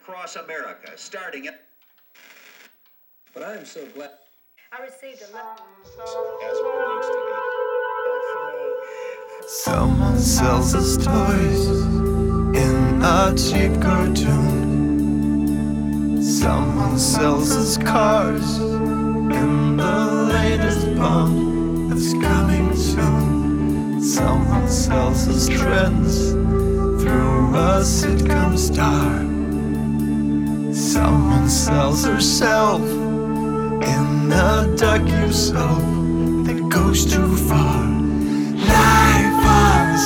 across America, starting at... But I am so glad. I received a letter. As it relates to Someone sells us toys in a cheap cartoon. Someone sells us cars in the latest Bond that's coming soon. Someone sells us trends through a sitcom star. Someone sells herself in a docu-soap that goes too far. Life on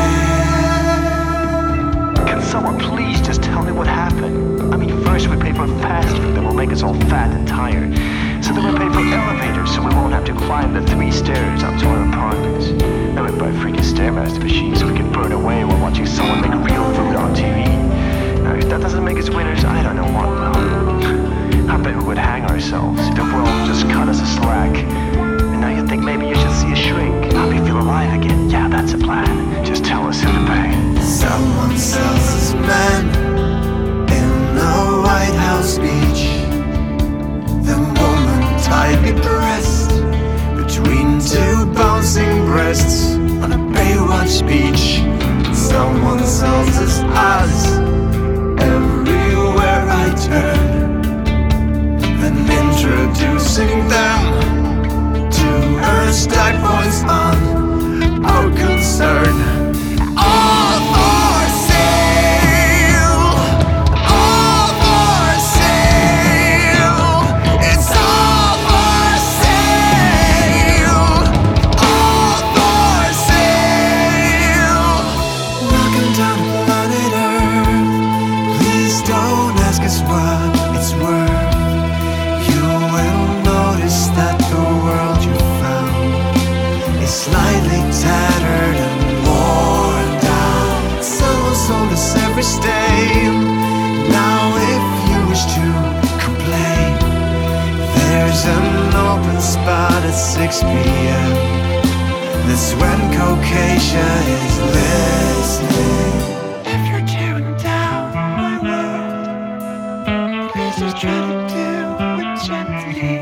sale. Can someone please just tell me what happened? I mean, first we pay for fast food that will make us all fat and tired. So then we pay for elevators so we won't have to climb the 3 stairs up to our apartments. Then we buy freaking Stairmaster machines so we can burn away while watching someone make real food on TV. Now, if that doesn't make us winners, I don't know what will. I bet we would hang ourselves if the world just cut us a slack. And now you think maybe you should see a shrink, help you feel alive again. Yeah, that's a plan. Just tell us who to pay. Someone sells us men in a White House speech. The woman tightly pressed between 2 bouncing breasts on a Baywatch beach. Someone sells us odds everywhere I turn, then introducing them to earn stack points on our concern. All for sale, all for sale. It's all for sale, all for sale. Knocking down planet Earth. Please don't ask us what it's worth. You will notice that the world you found is slightly tattered and worn down. Someone sold us every stain. Now if you wish to complain, there's an open spot at 6 p.m. That's when Caucasia is listening. If you're tearing down my world, please just try to do it gently.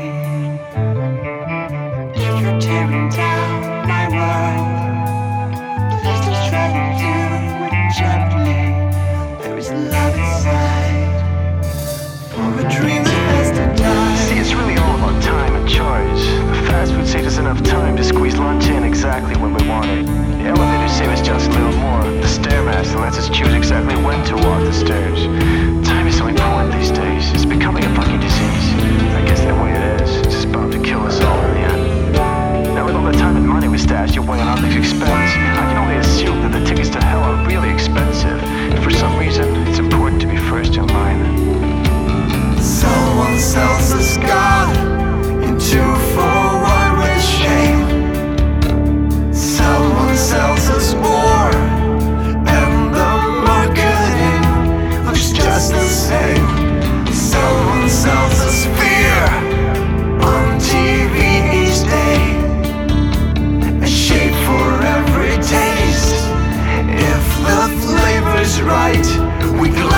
If you're tearing down my world, please just try to do it gently. There is love inside for a dream that has to die. See, it's really all about time and choice. The fast food saves us enough time to squeeze lunch in exactly when we want it. The elevator saves us just a little more. The Stairmaster lets us choose exactly when to walk the stairs. Time is so important these days. It's becoming a fucking disease. I guess that way it is. It's just bound to kill us all in the end. Now with all the time and money we stashed away on object expense, I can only assume that the tickets to hell are really expensive. And for some reason, it's important to be first in line. Someone sells us God into 4-one-way shame. Someone sells us war, and the marketing looks just the same. Someone sells us fear on TV each day, a shape for every taste. If the flavor's right, we